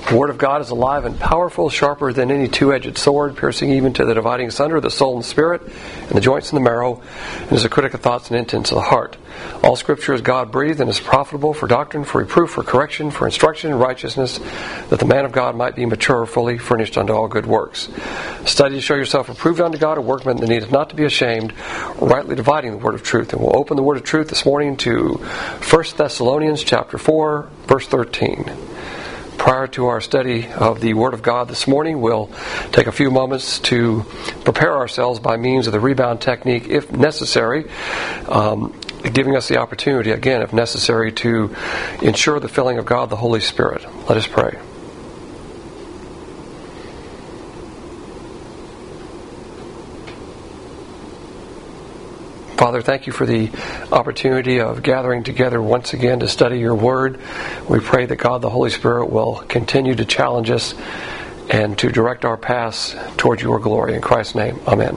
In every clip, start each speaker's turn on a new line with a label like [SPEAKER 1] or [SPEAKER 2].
[SPEAKER 1] The Word of God is alive and powerful, sharper than any two-edged sword, piercing even to the dividing asunder of the soul and the spirit, and the joints and the marrow, and is a critic of thoughts and intents of the heart. All Scripture is God-breathed and is profitable for doctrine, for reproof, for correction, for instruction in righteousness, that the man of God might be mature, fully furnished unto all good works. Study to show yourself approved unto God, a workman that needeth not to be ashamed, rightly dividing the word of truth. And we'll open the word of truth this morning to 1 Thessalonians chapter 4, verse 13. Prior to our study of the Word of God this morning, we'll take a few moments to prepare ourselves by means of the rebound technique, if necessary, giving us the opportunity, again, if necessary, to ensure the filling of God, the Holy Spirit. Let us pray. Father, thank you for the opportunity of gathering together once again to study your Word. We pray that God, the Holy Spirit, will continue to challenge us and to direct our paths toward your glory. In Christ's name, amen.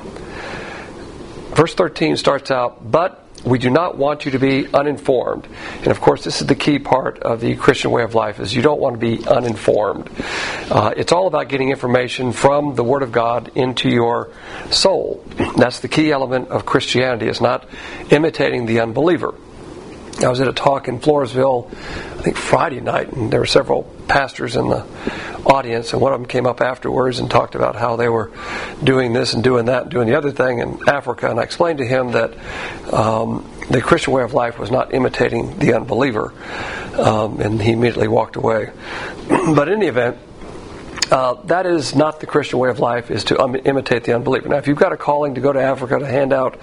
[SPEAKER 1] Verse 13 starts out, "But we do not want you to be uninformed." And of course, this is the key part of the Christian way of life, is you don't want to be uninformed. It's all about getting information from the Word of God into your soul. That's the key element of Christianity, is not imitating the unbeliever. I was at a talk in Floresville, I think Friday night, and there were several pastors in the audience, and one of them came up afterwards and talked about how they were doing this and doing that and doing the other thing in Africa. And I explained to him that the Christian way of life was not imitating the unbeliever, and he immediately walked away. But in any event, that is not the Christian way of life, is to imitate the unbeliever. Now, if you've got a calling to go to Africa to hand out,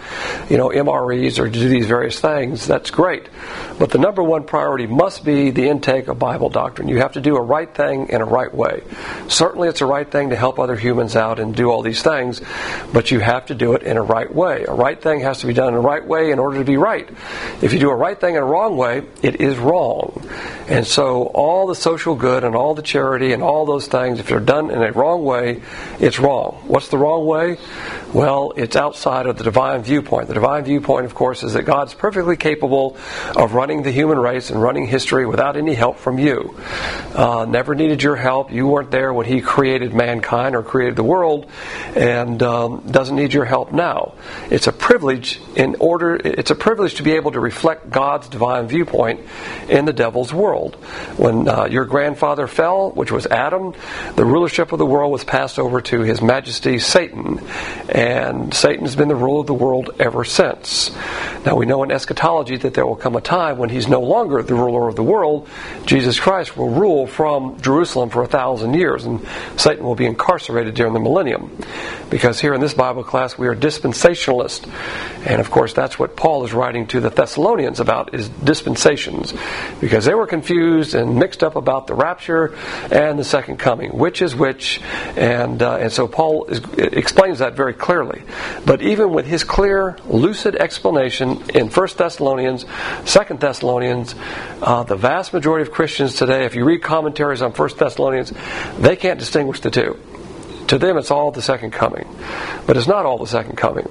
[SPEAKER 1] MREs or to do these various things, that's great. But the number one priority must be the intake of Bible doctrine. You have to do a right thing in a right way. Certainly it's a right thing to help other humans out and do all these things, but you have to do it in a right way. A right thing has to be done in a right way in order to be right. If you do a right thing in a wrong way, it is wrong. And so all the social good and all the charity and all those things, if they're done in a wrong way, it's wrong. What's the wrong way? Well, it's outside of the divine viewpoint. The divine viewpoint, of course, is that God's perfectly capable of running the human race and running history without any help from you. Never needed your help. You weren't there when He created mankind or created the world, and doesn't need your help now. It's a privilege It's a privilege to be able to reflect God's divine viewpoint in the devil's world. When your grandfather fell, which was Adam, the rulership of the world was passed over to His Majesty Satan, and Satan's been the ruler of the world ever since. Now we know in eschatology that there will come a time when He's no longer the ruler of the world. Jesus Christ will rule from Jerusalem for 1,000 years, and Satan will be incarcerated during the millennium. Because here in this Bible class we are dispensationalists, and of course that's what Paul is writing to the Thessalonians about, is dispensations, because they were confused and mixed up about the rapture and the second coming. Which is which, and so Paul explains that very clearly. But even with his clear, lucid explanation in 1 Thessalonians, 2 Thessalonians, the vast majority of Christians today, if you read commentaries on 1 Thessalonians, they can't distinguish the two. To them it's all the second coming. But it's not all the second coming.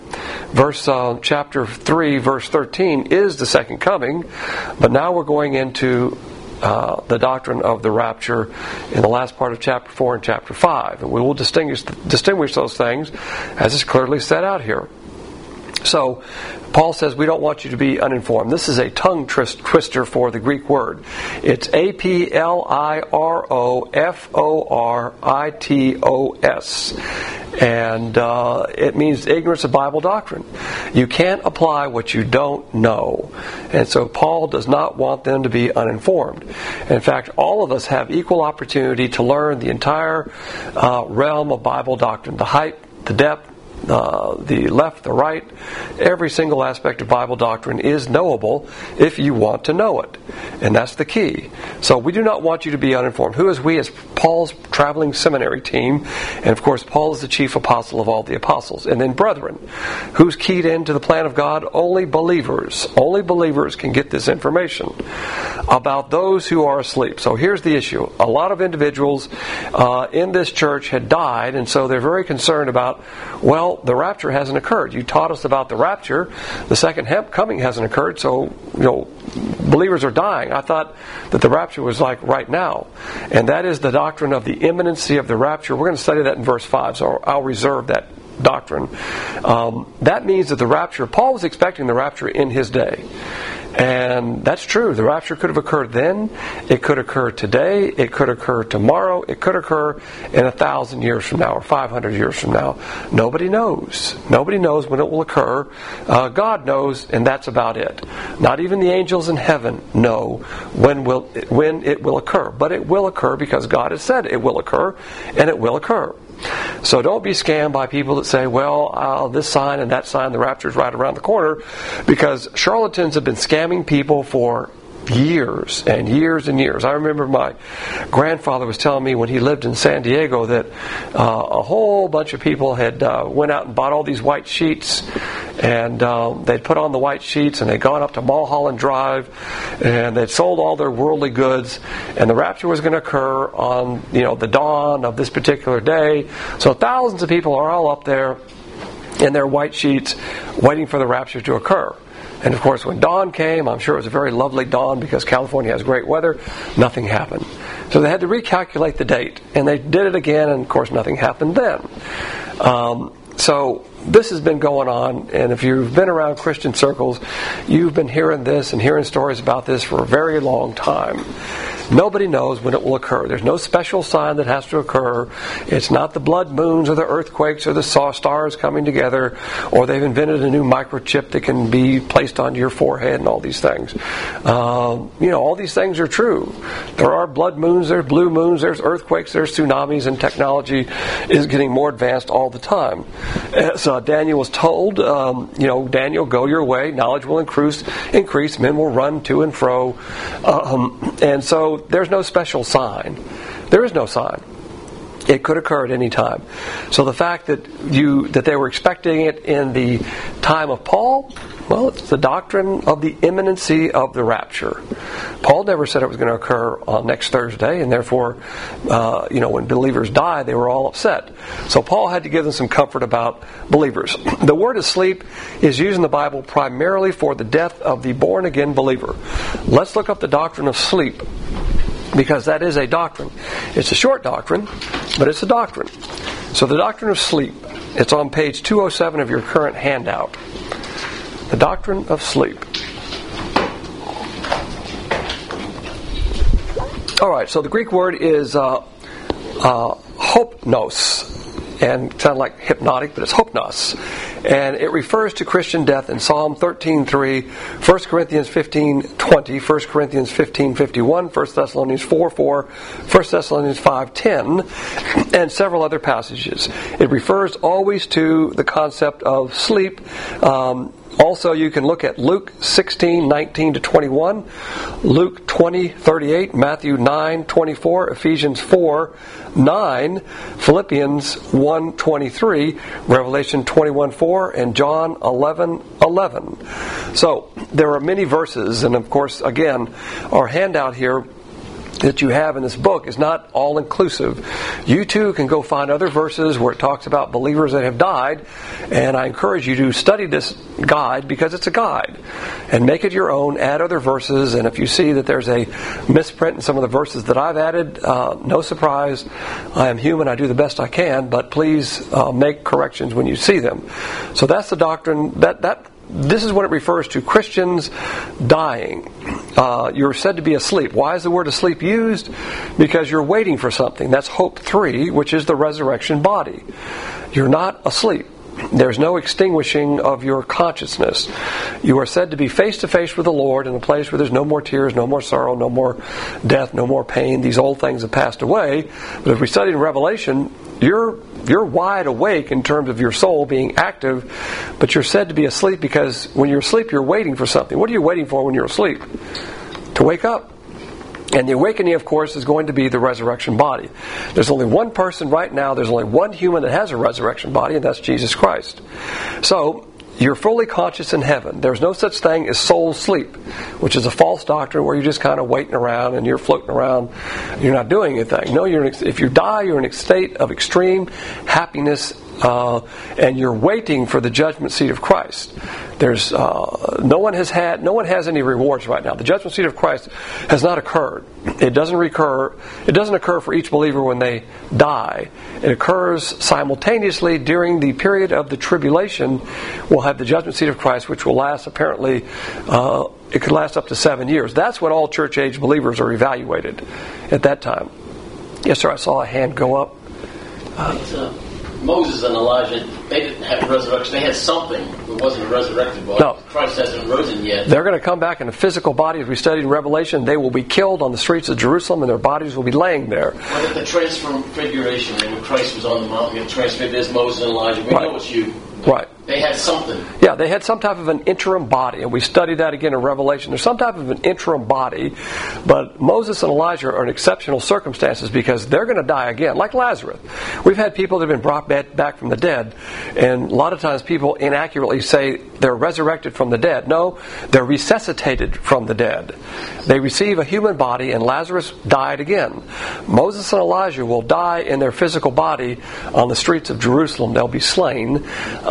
[SPEAKER 1] Chapter 3, verse 13 is the second coming, but now we're going into the doctrine of the rapture in the last part of chapter 4 and chapter 5. And we will distinguish those things as is clearly set out here. So, Paul says we don't want you to be uninformed. This is a tongue twister for the Greek word. It's apliroforitos. And it means ignorance of Bible doctrine. You can't apply what you don't know. And so Paul does not want them to be uninformed. In fact, all of us have equal opportunity to learn the entire realm of Bible doctrine. The height, the depth, the left, the right, every single aspect of Bible doctrine is knowable if you want to know it. And that's the key. So we do not want you to be uninformed. Who is we? As Paul's traveling seminary team. And of course, Paul is the chief apostle of all the apostles. And then brethren. Who's keyed into the plan of God? Only believers. Only believers can get this information about those who are asleep. So here's the issue. A lot of individuals in this church had died, and so they're very concerned about, well, well, the rapture hasn't occurred. You taught us about the rapture. The second coming hasn't occurred, so, believers are dying. I thought that the rapture was like right now. And that is the doctrine of the imminency of the rapture. We're going to study that in verse 5, so I'll reserve that doctrine. That means that the rapture, Paul was expecting the rapture in his day. And that's true. The rapture could have occurred then. It could occur today. It could occur tomorrow. It could occur in 1,000 years from now or 500 years from now. Nobody knows. Nobody knows when it will occur. God knows, and that's about it. Not even the angels in heaven know when it will occur. But it will occur because God has said it will occur, and it will occur. So don't be scammed by people that say, well, this sign and that sign, the rapture is right around the corner, because charlatans have been scamming people for years and years and years. I remember my grandfather was telling me when he lived in San Diego that a whole bunch of people had went out and bought all these white sheets, and they'd put on the white sheets and they'd gone up to Mulholland Drive and they'd sold all their worldly goods, and the rapture was going to occur on the dawn of this particular day. So thousands of people are all up there in their white sheets waiting for the rapture to occur. And of course, when dawn came, I'm sure it was a very lovely dawn because California has great weather, nothing happened. So they had to recalculate the date, and they did it again, and of course nothing happened then. So this has been going on, and if you've been around Christian circles, you've been hearing this and hearing stories about this for a very long time. Nobody knows when it will occur. There's no special sign that has to occur. It's not the blood moons or the earthquakes or the stars coming together, or they've invented a new microchip that can be placed onto your forehead and all these things. All these things are true. There are blood moons, there's blue moons, there's earthquakes, there's tsunamis, and technology is getting more advanced all the time. So Daniel was told, Daniel, go your way, knowledge will increase, men will run to and fro. And so there's no special sign. There is no sign. It could occur at any time. So the fact that they were expecting it in the time of Paul, well, it's the doctrine of the imminency of the rapture. Paul never said it was going to occur on next Thursday, and therefore, when believers died, they were all upset. So Paul had to give them some comfort about believers. The word asleep is used in the Bible primarily for the death of the born-again believer. Let's look up the doctrine of sleep, because that is a doctrine. It's a short doctrine, but it's a doctrine. So the doctrine of sleep, it's on page 207 of your current handout. The doctrine of sleep. All right, so the Greek word is hopnos, and it sounds like hypnotic, but it's hopnos. And it refers to Christian death in Psalm 13:3, 1 Corinthians 15:20, 1 Corinthians 15:51, 1 Thessalonians 4:4, 1 Thessalonians 5:10, and several other passages. It refers always to the concept of sleep. Also, you can look at Luke 16:19-21, Luke 20:38, Matthew 9:24, Ephesians 4:9, Philippians 1:23, Revelation 21:4, and John 11:11. So, there are many verses, and of course, again, our handout here that you have in this book is not all-inclusive. You too can go find other verses where it talks about believers that have died, and I encourage you to study this guide because it's a guide, and make it your own, add other verses, and if you see that there's a misprint in some of the verses that I've added, no surprise. I am human, I do the best I can, but please make corrections when you see them. So that's the doctrine, this is when it refers to Christians dying. You're said to be asleep. Why is the word asleep used? Because you're waiting for something. That's hope 3, which is the resurrection body. You're not asleep. There's no extinguishing of your consciousness. You are said to be face to face with the Lord in a place where there's no more tears, no more sorrow, no more death, no more pain. These old things have passed away. But if we study in Revelation, you're wide awake in terms of your soul being active, but you're said to be asleep because when you're asleep, you're waiting for something. What are you waiting for when you're asleep? To wake up. And the awakening, of course, is going to be the resurrection body. There's only one person right now, there's only one human that has a resurrection body, and that's Jesus Christ. So, you're fully conscious in heaven. There's no such thing as soul sleep, which is a false doctrine where you're just kind of waiting around and you're floating around. You're not doing anything. No, if you die, you're in a state of extreme happiness and you're waiting for the judgment seat of Christ. There's no one has any rewards right now. The judgment seat of Christ has not occurred. It doesn't occur for each believer when they die. It occurs simultaneously during the period of the tribulation. We'll have the judgment seat of Christ, which will last apparently. It could last up to 7 years. That's when all church age believers are evaluated at that time. Yes, sir. I saw a hand go up.
[SPEAKER 2] Moses and Elijah, they didn't have resurrection. They had something. It wasn't a resurrected body.
[SPEAKER 1] No.
[SPEAKER 2] Christ hasn't risen yet.
[SPEAKER 1] They're going to come back in a physical body, as we studied in Revelation. They will be killed on the streets of Jerusalem, and their bodies will be laying there.
[SPEAKER 2] But at the transfiguration, when Christ was on the mountain, and transfigured as Moses and Elijah, we know it's you.
[SPEAKER 1] Right.
[SPEAKER 2] They had something.
[SPEAKER 1] Yeah, they had some type of an interim body, and we studied that again in Revelation. There's some type of an interim body, but Moses and Elijah are in exceptional circumstances because they're going to die again, like Lazarus. We've had people that have been brought back from the dead, and a lot of times people inaccurately say they're resurrected from the dead. No, they're resuscitated from the dead. They receive a human body, and Lazarus died again. Moses and Elijah will die in their physical body on the streets of Jerusalem. They'll be slain.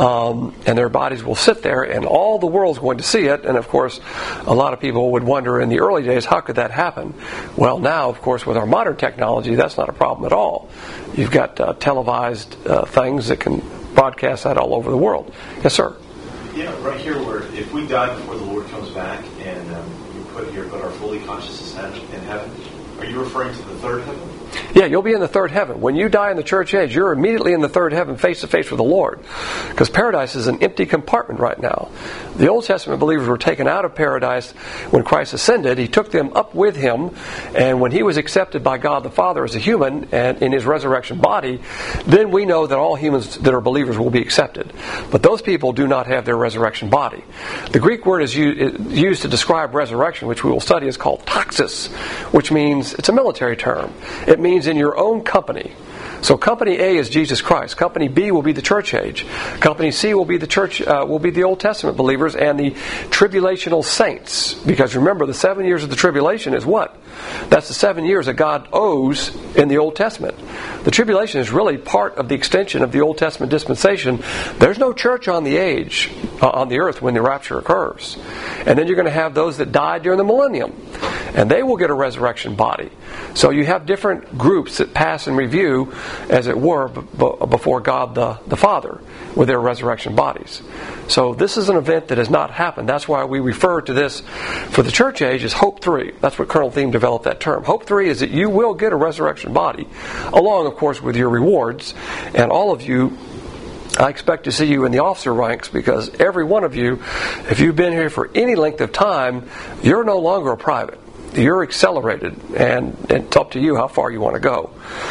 [SPEAKER 1] And their bodies will sit there, and all the world's going to see it. And of course, a lot of people would wonder in the early days, how could that happen? Well, now, of course, with our modern technology, that's not a problem at all. You've got televised things that can broadcast that all over the world. Yes, sir?
[SPEAKER 3] Yeah, right here, where if we die before the Lord comes back, and we put our fully conscious in heaven, are you referring to the third heaven?
[SPEAKER 1] Yeah, you'll be in the third heaven. When you die in the church age, you're immediately in the third heaven, face to face with the Lord. Because paradise is an empty compartment right now. The Old Testament believers were taken out of paradise when Christ ascended. He took them up with Him, and when He was accepted by God the Father as a human and in His resurrection body, then we know that all humans that are believers will be accepted. But those people do not have their resurrection body. The Greek word is used to describe resurrection, which we will study, is called taxis, which means, it's a military term. It means in your own company. So company A is Jesus Christ. Company B will be the church age. Company C will be the Old Testament believers and the tribulational saints. Because remember, the 7 years of the tribulation is what? That's the 7 years that God owes in the Old Testament. The tribulation is really part of the extension of the Old Testament dispensation. There's no church on the earth when the rapture occurs. And then you're going to have those that died during the millennium. And they will get a resurrection body. So you have different groups that pass in review, as it were, before God the Father with their resurrection bodies. So this is an event that has not happened. That's why we refer to this for the church age as Hope 3. That's what Colonel Thiem developed that term. Hope 3 is that you will get a resurrection body, along, of course, with your rewards. And all of you, I expect to see you in the officer ranks, because every one of you, if you've been here for any length of time, you're no longer a private. You're accelerated, and it's up to you how far you want to go.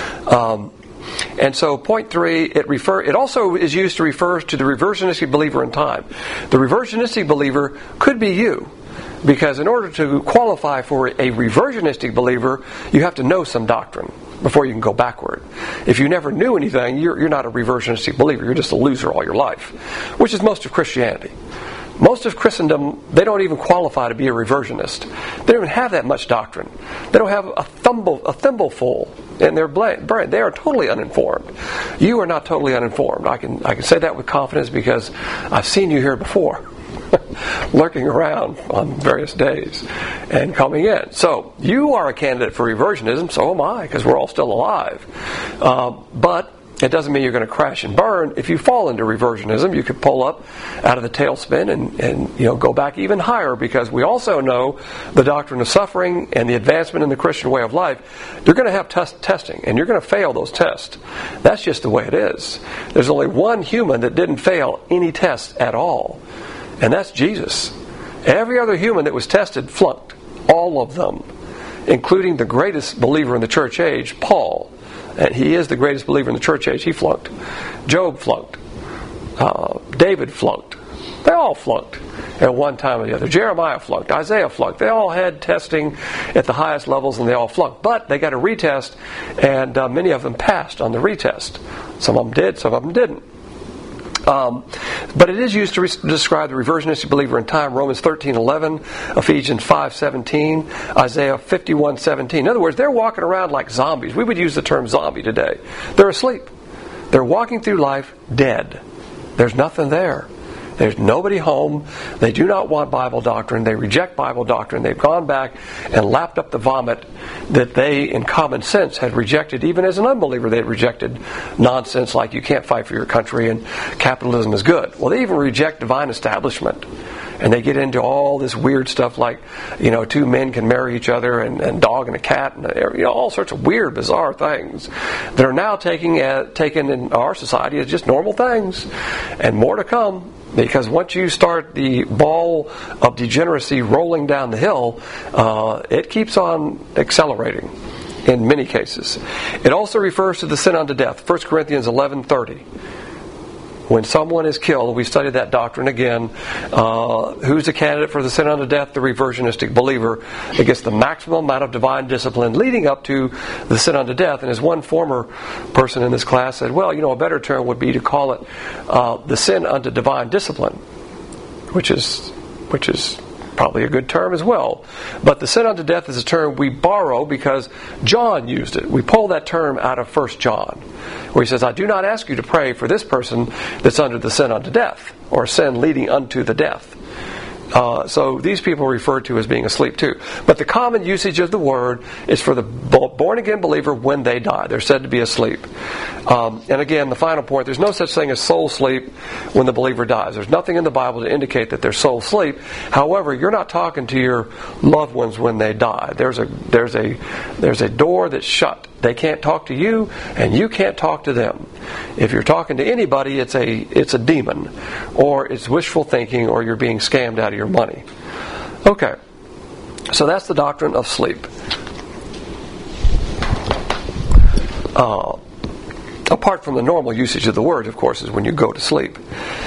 [SPEAKER 1] And so point 3, it also is used to refer to the reversionistic believer in time. The reversionistic believer could be you, because in order to qualify for a reversionistic believer, you have to know some doctrine before you can go backward. If you never knew anything, you're not a reversionistic believer. You're just a loser all your life, which is most of Christianity. Most of Christendom, they don't even qualify to be a reversionist. They don't even have that much doctrine. They don't have a thimbleful in their brain. They are totally uninformed. You are not totally uninformed. I can say that with confidence because I've seen you here before, lurking around on various days and coming in. So you are a candidate for reversionism. So am I, because we're all still alive. But it doesn't mean you're going to crash and burn. If you fall into reversionism, you could pull up out of the tailspin and go back even higher, because we also know the doctrine of suffering and the advancement in the Christian way of life. You're going to have testing, and you're going to fail those tests. That's just the way it is. There's only one human that didn't fail any test at all, and that's Jesus. Every other human that was tested flunked. All of them, including the greatest believer in the church age, Paul. And he is the greatest believer in the church age. He flunked. Job flunked. David flunked. They all flunked at one time or the other. Jeremiah flunked. Isaiah flunked. They all had testing at the highest levels, and they all flunked. But they got a retest, and many of them passed on the retest. Some of them did, some of them didn't. But it is used to describe the reversionistic believer in time. Romans 13:11, Ephesians 5:17, Isaiah 51:17. In other words, they're walking around like zombies. We would use the term zombie today. They're asleep. They're walking through life dead. There's nothing there. There's nobody home. They do not want Bible doctrine. They reject Bible doctrine. They've gone back and lapped up the vomit that they, in common sense, had rejected. Even as an unbeliever, they had rejected nonsense like you can't fight for your country and capitalism is good. Well, they even reject divine establishment. And they get into all this weird stuff like, two men can marry each other and dog and a cat and all sorts of weird, bizarre things that are now taken in our society as just normal things. And more to come, because once you start the ball of degeneracy rolling down the hill, it keeps on accelerating in many cases. It also refers to the sin unto death. 1 Corinthians 11:30. When someone is killed, we studied that doctrine again. Who's a candidate for the sin unto death? The reversionistic believer. It gets the maximum amount of divine discipline leading up to the sin unto death. And as one former person in this class said, well, a better term would be to call it the sin unto divine discipline, which is probably a good term as well. But the sin unto death is a term we borrow because John used it. We pull that term out of 1 John, where he says, I do not ask you to pray for this person that's under the sin unto death, or sin leading unto the death. So these people are referred to as being asleep too. But the common usage of the word is for the born-again believer when they die. They're said to be asleep. And again, the final point, there's no such thing as soul sleep when the believer dies. There's nothing in the Bible to indicate that there's soul sleep. However, you're not talking to your loved ones when they die. There's a door that's shut. They can't talk to you, and you can't talk to them. If you're talking to anybody, it's a demon, or it's wishful thinking, or you're being scammed out of your money. Okay, so that's the doctrine of sleep. Apart from the normal usage of the word, of course, is when you go to sleep.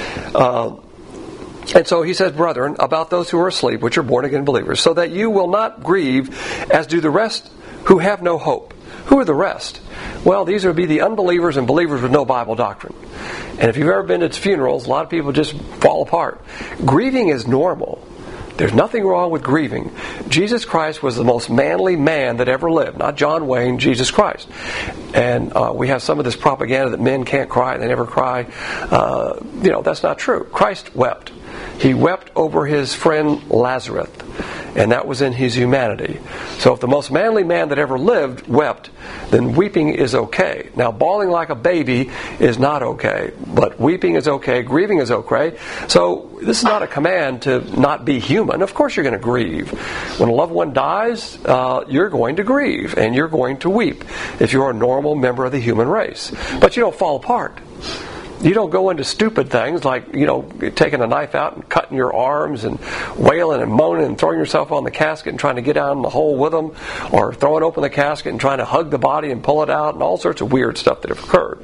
[SPEAKER 1] And so he says, brethren, about those who are asleep, which are born-again believers, so that you will not grieve as do the rest who have no hope. Who are the rest? Well, these would be the unbelievers and believers with no Bible doctrine. And if you've ever been at funerals, a lot of people just fall apart. Grieving is normal. There's nothing wrong with grieving. Jesus Christ was the most manly man that ever lived. Not John Wayne, Jesus Christ. And we have some of this propaganda that men can't cry, they never cry. That's not true. Christ wept. He wept over his friend Lazarus. And that was in his humanity. So if the most manly man that ever lived wept, then weeping is okay. Now, bawling like a baby is not okay. But weeping is okay. Grieving is okay. So this is not a command to not be human. Of course you're going to grieve. When a loved one dies, you're going to grieve. And you're going to weep if you're a normal member of the human race. But you don't fall apart. You don't go into stupid things like, taking a knife out and cutting your arms and wailing and moaning and throwing yourself on the casket and trying to get down in the hole with them, or throwing open the casket and trying to hug the body and pull it out, and all sorts of weird stuff that have occurred.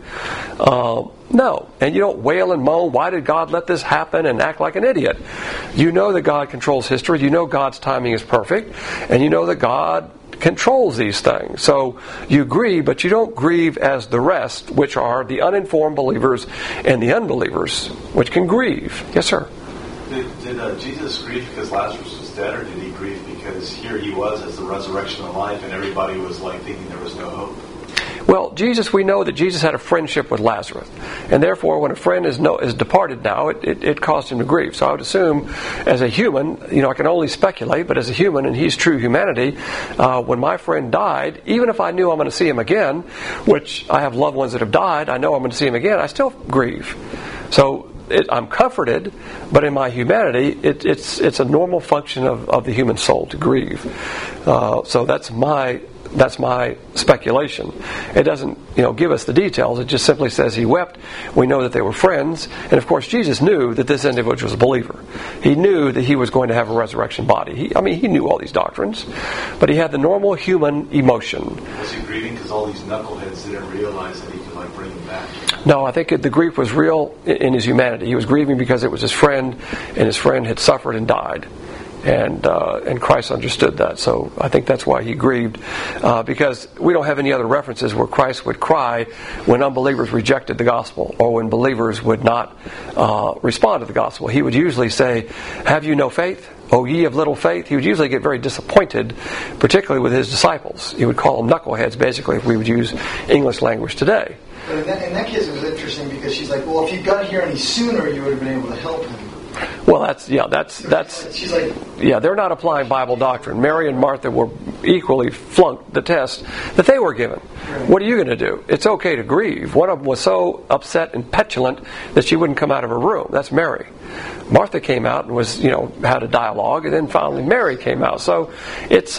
[SPEAKER 1] No. And you don't wail and moan, why did God let this happen, and act like an idiot. You know that God controls history. You know God's timing is perfect. And you know that God controls these things. So you grieve, but you don't grieve as the rest, which are the uninformed believers and the unbelievers, which can grieve. Yes, sir?
[SPEAKER 3] Did Jesus grieve because Lazarus was dead, or did he grieve because here he was as the resurrection and life, and everybody was thinking there was no hope?
[SPEAKER 1] Well, we know that Jesus had a friendship with Lazarus. And therefore, when a friend is departed now, it caused him to grieve. So I would assume, as a human, I can only speculate, but as a human, and he's true humanity, when my friend died, even if I knew I'm going to see him again, which I have loved ones that have died, I know I'm going to see him again, I still grieve. So I'm comforted, but in my humanity, it's a normal function of the human soul to grieve. So that's my speculation. It doesn't, give us the details. It just simply says he wept. We know that they were friends. And of course, Jesus knew that this individual was a believer. He knew that he was going to have a resurrection body. He knew all these doctrines. But he had the normal human emotion.
[SPEAKER 3] Was he grieving because all these knuckleheads didn't realize that he could bring him back?
[SPEAKER 1] No, I think the grief was real in his humanity. He was grieving because it was his friend, and his friend had suffered and died. And Christ understood that. So I think that's why he grieved, because we don't have any other references where Christ would cry when unbelievers rejected the gospel, or when believers would not respond to the gospel. He would usually say, have you no faith? O ye of little faith? He would usually get very disappointed, particularly with his disciples. He would call them knuckleheads, basically, if we would use English language today.
[SPEAKER 4] But in that case, it was interesting because she's like, well, if you got here any sooner, you would have been able to help him.
[SPEAKER 1] Well, that's
[SPEAKER 4] She's like,
[SPEAKER 1] yeah, they're not applying Bible doctrine. Mary and Martha were equally flunked the test that they were given.
[SPEAKER 4] Right.
[SPEAKER 1] What are you going to do? It's okay to grieve. One of them was so upset and petulant that she wouldn't come out of her room. That's Mary. Martha came out and was, had a dialogue, and then finally Mary came out. So it's,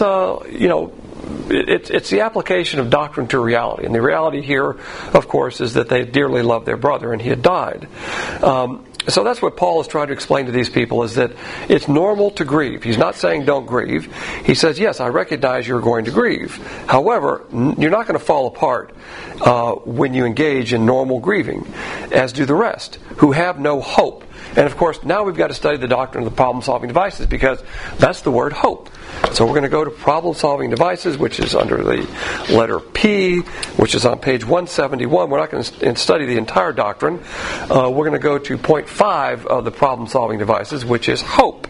[SPEAKER 1] it's the application of doctrine to reality. And the reality here, of course, is that they dearly loved their brother and he had died. So that's what Paul is trying to explain to these people, is that it's normal to grieve. He's not saying don't grieve. He says, yes, I recognize you're going to grieve. However, you're not going to fall apart when you engage in normal grieving, as do the rest, who have no hope. And of course, now we've got to study the doctrine of the problem-solving devices, because that's the word hope. So we're going to go to problem-solving devices, which is under the letter P, which is on page 171. We're not going to study the entire doctrine. We're going to go to point 5 of the problem-solving devices, which is hope.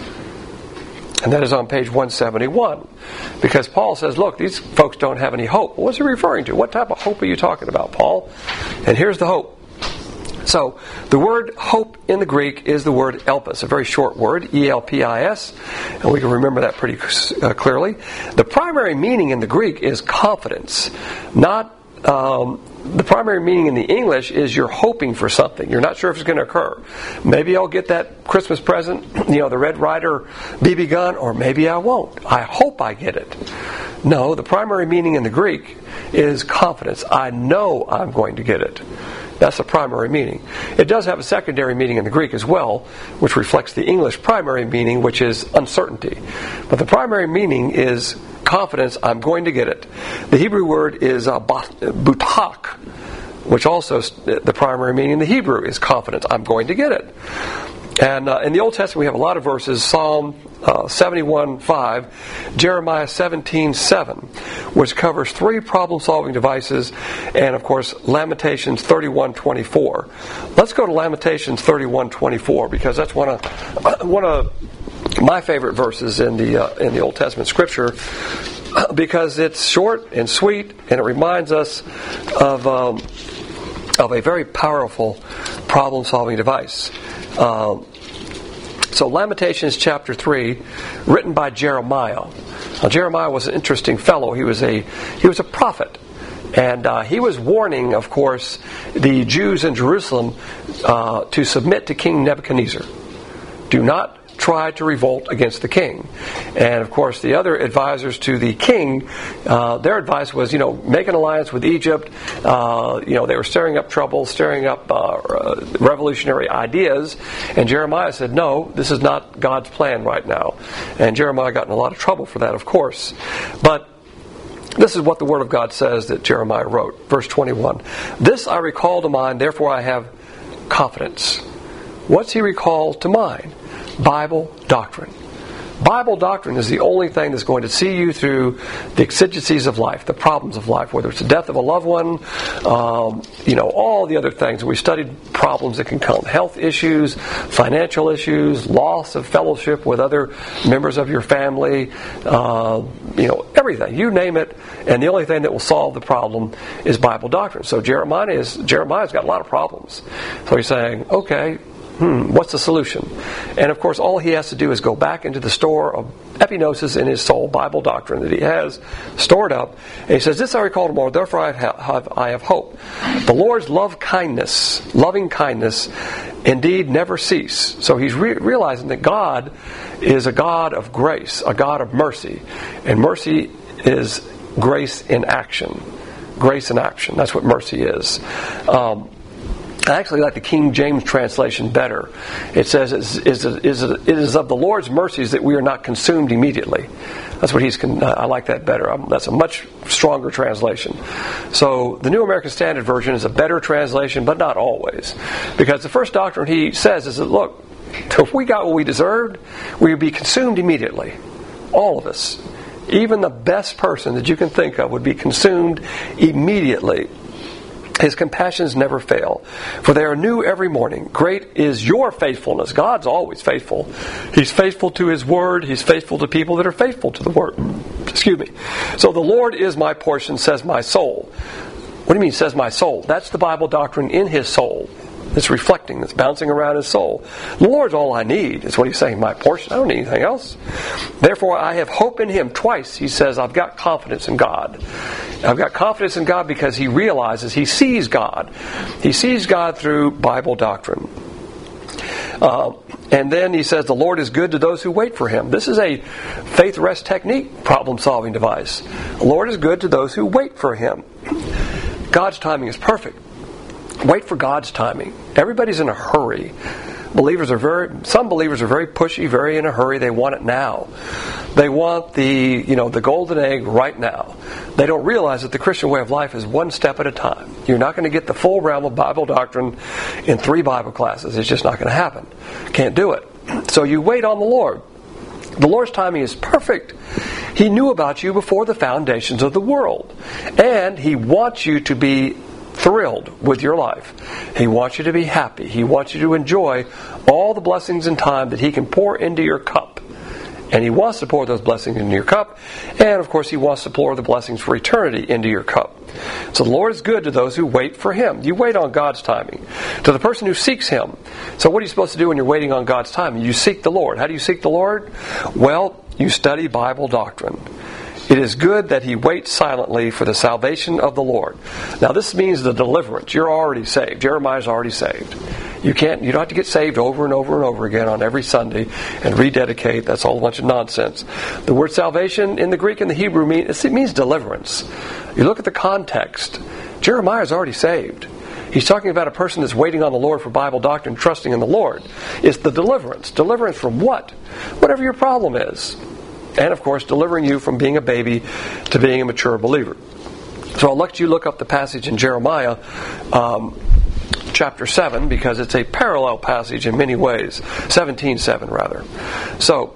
[SPEAKER 1] And that is on page 171. Because Paul says, look, these folks don't have any hope. Well, what's he referring to? What type of hope are you talking about, Paul? And here's the hope. So, the word hope in the Greek is the word elpis, a very short word, E-L-P-I-S, and we can remember that pretty clearly. The primary meaning in the Greek is confidence, not the primary meaning in the English is you're hoping for something. You're not sure if it's going to occur. Maybe I'll get that Christmas present, the Red Ryder BB gun, or maybe I won't. I hope I get it. No, the primary meaning in the Greek is confidence. I know I'm going to get it. That's the primary meaning. It does have a secondary meaning in the Greek as well, which reflects the English primary meaning, which is uncertainty. But the primary meaning is confidence, I'm going to get it. The Hebrew word is butak, which also the primary meaning in the Hebrew is confidence, I'm going to get it. And in the Old Testament we have a lot of verses, Psalm 71:5, Jeremiah 17:7, which covers 3 problem-solving devices, and of course Lamentations 31:24. Let's go to Lamentations 31:24, because that's one of my favorite verses in the Old Testament Scripture, because it's short and sweet, and it reminds us of a very powerful problem-solving device. So Lamentations chapter 3, written by Jeremiah. Now, Jeremiah was an interesting fellow. He was a prophet, and he was warning, of course, the Jews in Jerusalem to submit to King Nebuchadnezzar. Do not try to revolt against the king. And of course the other advisors to the king, their advice was, make an alliance with Egypt. They were stirring up trouble, stirring up revolutionary ideas. And Jeremiah said, no, this is not God's plan right now. And Jeremiah got in a lot of trouble for that, of course. But this is what the Word of God says that Jeremiah wrote. Verse 21. This I recall to mind, therefore I have confidence. What's he recalled to mind? Bible doctrine. Bible doctrine is the only thing that's going to see you through the exigencies of life, the problems of life, whether it's the death of a loved one, all the other things. We studied problems that can come, health issues, financial issues, loss of fellowship with other members of your family, everything. You name it, and the only thing that will solve the problem is Bible doctrine. So Jeremiah's got a lot of problems. So he's saying, okay, what's the solution? And of course, all he has to do is go back into the store of epignosis in his soul, Bible doctrine that he has stored up. And he says, this I recall tomorrow, therefore I have hope. The Lord's loving kindness, indeed never cease. So he's realizing that God is a God of grace, a God of mercy. And mercy is grace in action. Grace in action. That's what mercy is. I actually like the King James translation better. It says, it is of the Lord's mercies that we are not consumed immediately. That's what I like that better. That's a much stronger translation. So the New American Standard Version is a better translation, but not always. Because the first doctrine he says is that, look, if we got what we deserved, we would be consumed immediately. All of us. Even the best person that you can think of would be consumed immediately. His compassions never fail, for they are new every morning. Great is your faithfulness. God's always faithful. He's faithful to His Word. He's faithful to people that are faithful to the Word. Excuse me. So the Lord is my portion, says my soul. What do you mean, says my soul? That's the Bible doctrine in his soul. It's reflecting, it's bouncing around his soul. The Lord's all I need, is what he's saying, my portion. I don't need anything else. Therefore, I have hope in him. Twice he says, I've got confidence in God. I've got confidence in God because he realizes, he sees God. He sees God through Bible doctrine. And then he says, the Lord is good to those who wait for him. This is a faith rest technique problem-solving device. The Lord is good to those who wait for him. God's timing is perfect. Wait for God's timing. Everybody's in a hurry. Some believers are very pushy, very in a hurry. They want it now. They want the golden egg right now. They don't realize that the Christian way of life is one step at a time. You're not going to get the full realm of Bible doctrine in 3 Bible classes. It's just not going to happen. Can't do it. So you wait on the Lord. The Lord's timing is perfect. He knew about you before the foundations of the world. And he wants you to be thrilled with your life. He wants you to be happy. He wants you to enjoy all the blessings and time that he can pour into your cup. And he wants to pour those blessings into your cup. And of course he wants to pour the blessings for eternity into your cup. So the Lord is good to those who wait for him. You wait on God's timing. To the person who seeks him. So what are you supposed to do when you're waiting on God's timing? You seek the Lord. How do you seek the Lord? Well, you study Bible doctrine. It is good that he waits silently for the salvation of the Lord. Now this means the deliverance. You're already saved. Jeremiah's already saved. You don't have to get saved over and over and over again on every Sunday and rededicate. That's all a bunch of nonsense. The word salvation in the Greek and the Hebrew means deliverance. You look at the context. Jeremiah's already saved. He's talking about a person that's waiting on the Lord for Bible doctrine, trusting in the Lord. It's the deliverance. Deliverance from what? Whatever your problem is. And of course, delivering you from being a baby to being a mature believer. So I'll let you look up the passage in Jeremiah chapter 7, because it's a parallel passage in many ways. 17:7 rather. So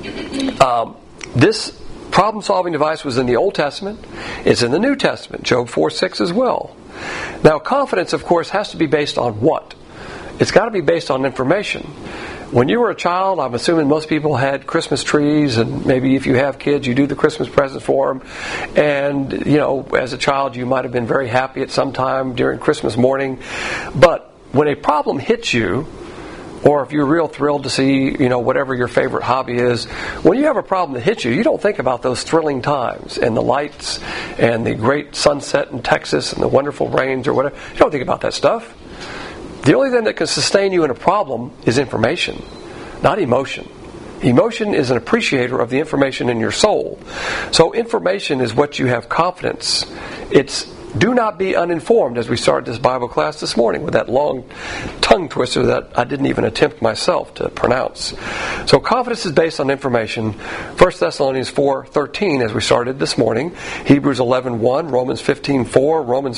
[SPEAKER 1] this problem-solving device was in the Old Testament. It's in the New Testament, Job 4:6 as well. Now confidence, of course, has to be based on what? It's got to be based on information. When you were a child, I'm assuming most people had Christmas trees, and maybe if you have kids, you do the Christmas presents for them. And, as a child, you might have been very happy at some time during Christmas morning. But when a problem hits you, or if you're real thrilled to see, whatever your favorite hobby is, when you have a problem that hits you, you don't think about those thrilling times and the lights and the great sunset in Texas and the wonderful rains or whatever. You don't think about that stuff. The only thing that can sustain you in a problem is information, not emotion. Emotion is an appreciator of the information in your soul. So information is what you have confidence. It's do not be uninformed, as we started this Bible class this morning with that long tongue twister that I didn't even attempt myself to pronounce. So confidence is based on information. 1 Thessalonians 4:13, as we started this morning. Hebrews 11:1, Romans 15:4, Romans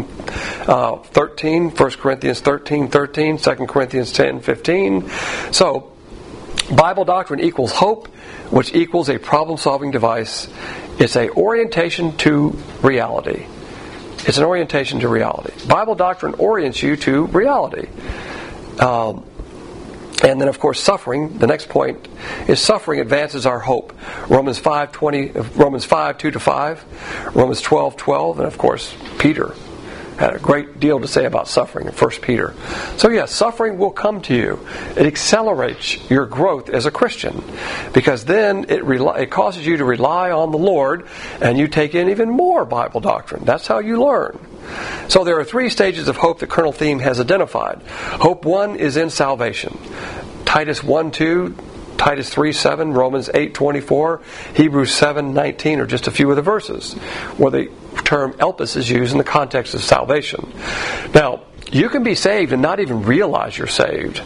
[SPEAKER 1] 15:13, 1 Corinthians 13:13, 2 Corinthians 10:15. So Bible doctrine equals hope, which equals a problem-solving device. It's an orientation to reality. It's an orientation to reality. Bible doctrine orients you to reality. And then, of course, suffering. The next point is suffering advances our hope. Romans 5:2-5, Romans 12:12, and of course, Peter had a great deal to say about suffering in 1 Peter. So yes, suffering will come to you. It accelerates your growth as a Christian, because then it causes you to rely on the Lord, and you take in even more Bible doctrine. That's how you learn. So there are 3 stages of hope that Colonel Thiem has identified. Hope 1 is in salvation. Titus 1:2, Titus 3:7, Romans 8:24, Hebrews 7:19 are just a few of the verses where the term elpis is used in the context of salvation. Now, you can be saved and not even realize you're saved.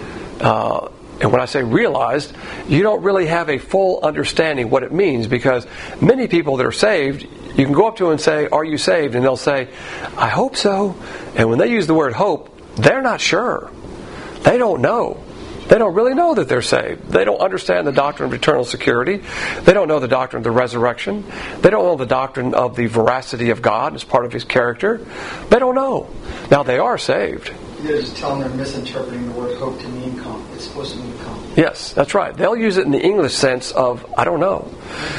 [SPEAKER 1] And when I say realized, you don't really have a full understanding what it means, because many people that are saved, you can go up to them and say, "Are you saved?" And they'll say, "I hope so." And when they use the word hope, they're not sure. They don't know. They don't really know that they're saved. They don't understand the doctrine of eternal security. They don't know the doctrine of the resurrection. They don't know the doctrine of the veracity of God as part of His character. They don't know. Now, they are saved.
[SPEAKER 4] They're just telling them they're misinterpreting the word hope to mean it's supposed to mean confidence.
[SPEAKER 1] Yes, that's right. They'll use it in the English sense of, I don't know.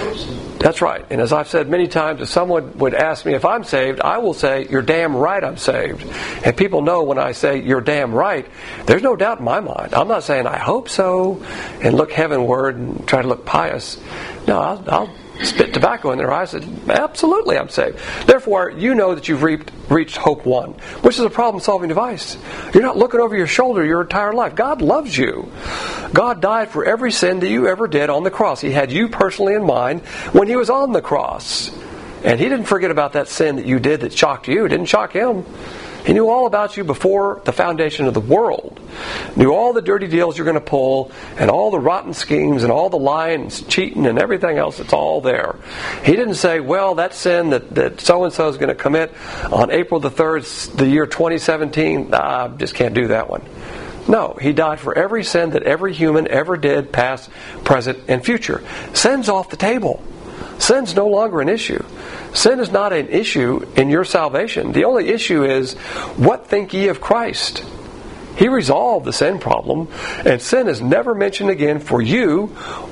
[SPEAKER 1] That's right. And as I've said many times, if someone would ask me if I'm saved, I will say, you're damn right I'm saved. And people know when I say, you're damn right, there's no doubt in my mind. I'm not saying, I hope so, and look heavenward and try to look pious. No, I'll spit tobacco in their eyes and absolutely I'm saved. Therefore, you know that you've reached Hope 1, which is a problem-solving device. You're not looking over your shoulder your entire life. God loves you. God died for every sin that you ever did on the cross. He had you personally in mind when He was on the cross. And He didn't forget about that sin that you did that shocked you. It didn't shock Him. He knew all about you before the foundation of the world. Knew all the dirty deals you're going to pull, and all the rotten schemes, and all the lying and cheating and everything else. It's all there. He didn't say, well, that sin that so-and-so is going to commit on April the 3rd, the year 2017, I just can't do that one. No, He died for every sin that every human ever did, past, present, and future. Sin's off the table. Sin's no longer an issue. Sin is not an issue in your salvation. The only issue is, what think ye of Christ? He resolved the sin problem, and sin is never mentioned again for you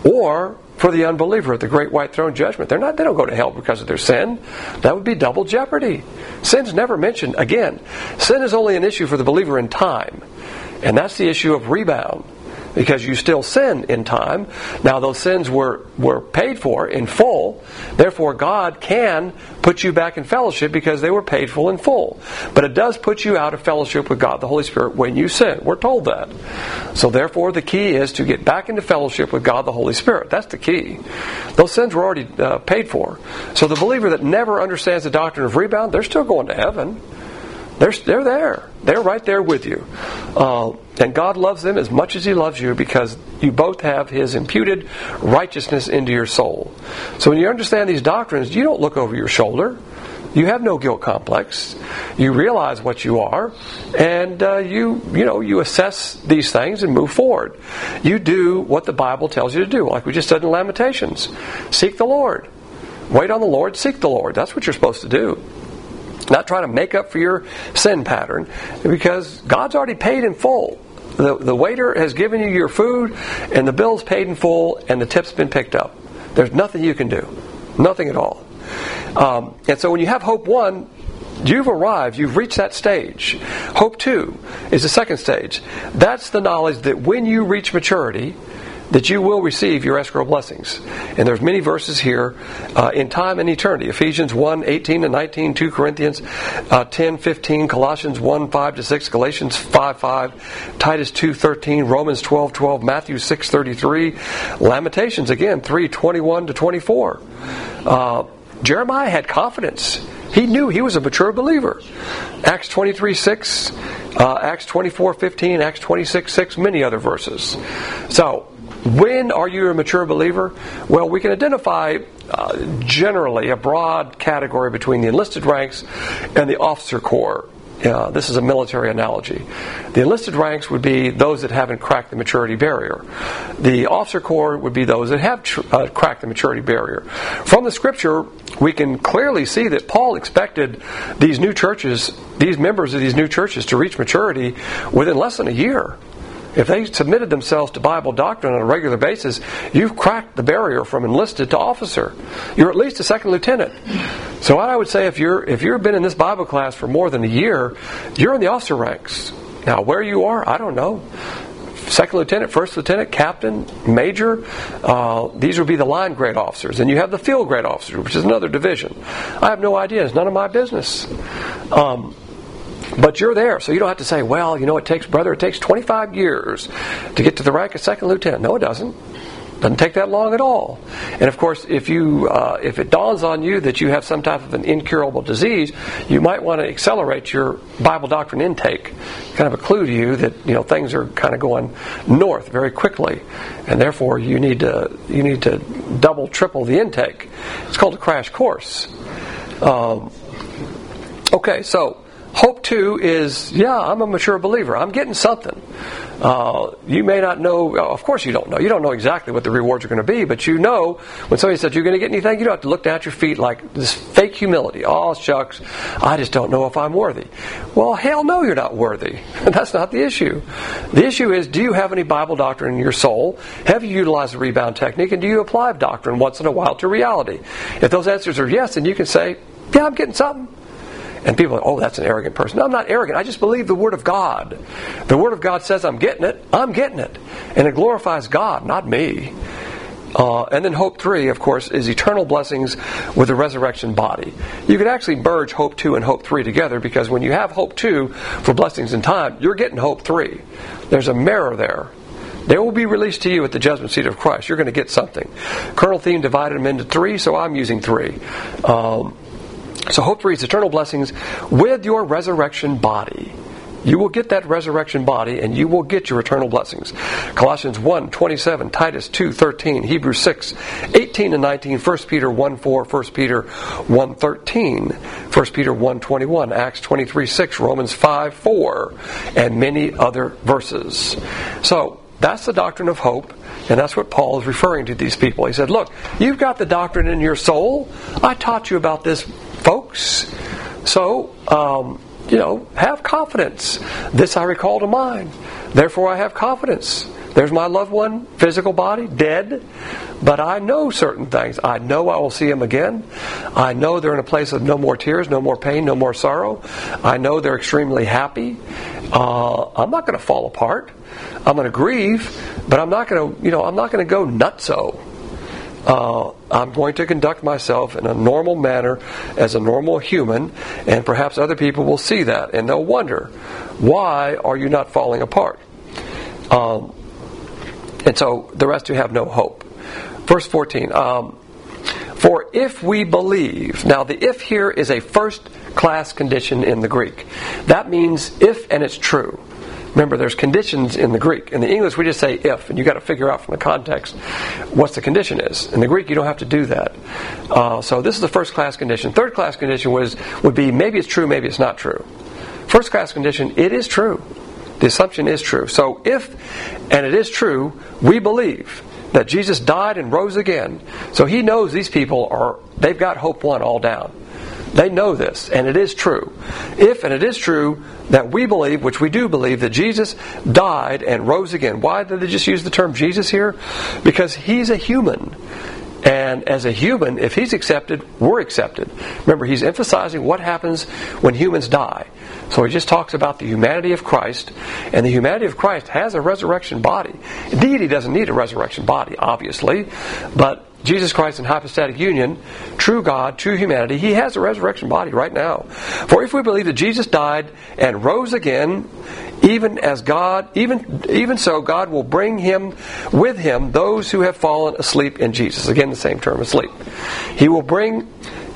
[SPEAKER 1] or for the unbeliever at the great white throne judgment. They don't go to hell because of their sin. That would be double jeopardy. Sin's never mentioned again. Sin is only an issue for the believer in time, and that's the issue of rebound. Because you still sin in time. Now those sins were paid for in full. Therefore God can put you back in fellowship because they were paid for in full. But it does put you out of fellowship with God the Holy Spirit when you sin. We're told that. So therefore the key is to get back into fellowship with God the Holy Spirit. That's the key. Those sins were already paid for. So the believer that never understands the doctrine of rebound, they're still going to heaven. They're there. They're right there with you. And God loves them as much as He loves you because you both have His imputed righteousness into your soul. So when you understand these doctrines, you don't look over your shoulder. You have no guilt complex. You realize what you are, and you assess these things and move forward. You do what the Bible tells you to do, like we just said in Lamentations. Seek the Lord. Wait on the Lord. Seek the Lord. That's what you're supposed to do. Not trying to make up for your sin pattern, because God's already paid in full. The waiter has given you your food, and the bill's paid in full, and the tip's been picked up. There's nothing you can do. Nothing at all. And so when you have Hope 1, you've arrived. You've reached that stage. Hope 2 is the second stage. That's the knowledge that when you reach maturity, that you will receive your escrow blessings. And there's many verses here in time and eternity. Ephesians 1:18-19, 2 Corinthians 10:15, Colossians 1:5-6, Galatians 5:5, Titus 2:13, Romans 12:12, Matthew 6:33, Lamentations again 3:21-24. Jeremiah had confidence. He knew he was a mature believer. Acts 23:6, Acts 24:15, Acts 26:6, many other verses. So, when are you a mature believer? Well, we can identify generally a broad category between the enlisted ranks and the officer corps. This is a military analogy. The enlisted ranks would be those that haven't cracked the maturity barrier. The officer corps would be those that have cracked the maturity barrier. From the Scripture, we can clearly see that Paul expected these new churches, these members of these new churches, to reach maturity within less than a year. If they submitted themselves to Bible doctrine on a regular basis, you've cracked the barrier from enlisted to officer. You're at least a second lieutenant. So what I would say, if you've been in this Bible class for more than a year, you're in the officer ranks. Now, where you are, I don't know. Second lieutenant, first lieutenant, captain, major, these would be the line grade officers. And you have the field grade officers, which is another division. I have no idea. It's none of my business. But you're there, so you don't have to say, well, it takes 25 years to get to the rank of second lieutenant. No, it doesn't. It doesn't take that long at all. And of course, if it dawns on you that you have some type of an incurable disease, you might want to accelerate your Bible doctrine intake. Kind of a clue to you that things are kind of going north very quickly, and therefore you need to double, triple the intake. It's called a crash course. Okay, so Hope 2 is, I'm a mature believer. I'm getting something. You may not know, of course you don't know. You don't know exactly what the rewards are going to be, but you know when somebody says you're going to get anything, you don't have to look down at your feet like this fake humility. Oh, shucks, I just don't know if I'm worthy. Well, hell no, you're not worthy. That's not the issue. The issue is, do you have any Bible doctrine in your soul? Have you utilized the rebound technique? And do you apply doctrine once in a while to reality? If those answers are yes, then you can say, I'm getting something. And people are like, that's an arrogant person. No, I'm not arrogant. I just believe the Word of God. The Word of God says I'm getting it. I'm getting it. And it glorifies God, not me. And then hope 3, of course, is eternal blessings with the resurrection body. You could actually merge hope 2 and hope 3 together, because when you have hope 2 for blessings in time, you're getting hope 3. There's a mirror there. They will be released to you at the judgment seat of Christ. You're going to get something. Colonel Thiem divided them into 3, so I'm using 3. So hope 3 is eternal blessings with your resurrection body. You will get that resurrection body, and you will get your eternal blessings. Colossians 1:27, Titus 2:13, Hebrews 6:18-19, 1 Peter 1:4, 1 Peter 1:13, 1 Peter 1:21, Acts 23:6, Romans 5:4, and many other verses. So that's the doctrine of hope, and that's what Paul is referring to these people. He said, look, you've got the doctrine in your soul. I taught you about this, folks. So, have confidence. This I recall to mind. Therefore I have confidence. There's my loved one, physical body, dead. But I know certain things. I know I will see him again. I know they're in a place of no more tears, no more pain, no more sorrow. I know they're extremely happy. I'm not going to fall apart. I'm going to grieve, but I'm not going to go nutso. I'm going to conduct myself in a normal manner as a normal human, and perhaps other people will see that and they'll wonder, why are you not falling apart? And so the rest you have no hope. Verse 14, for if we believe, now the if here is a first class condition in the Greek. That means if and it's true. Remember, there's conditions in the Greek. In the English, we just say if, and you've got to figure out from the context what the condition is. In the Greek, you don't have to do that. So this is the first class condition. Third class condition would be maybe it's true, maybe it's not true. First class condition, it is true. The assumption is true. So if, and it is true, we believe that Jesus died and rose again. So he knows these people they've got hope 1 all down. They know this, and it is true. If, and it is true, that we believe, which we do believe, that Jesus died and rose again. Why did they just use the term Jesus here? Because he's a human. And as a human, if he's accepted, we're accepted. Remember, he's emphasizing what happens when humans die. So he just talks about the humanity of Christ, and the humanity of Christ has a resurrection body. Indeed, he doesn't need a resurrection body, obviously, but Jesus Christ in hypostatic union, true God, true humanity, he has a resurrection body right now. For if we believe that Jesus died and rose again, even so God will bring with him those who have fallen asleep in Jesus. Again, the same term, asleep. He will bring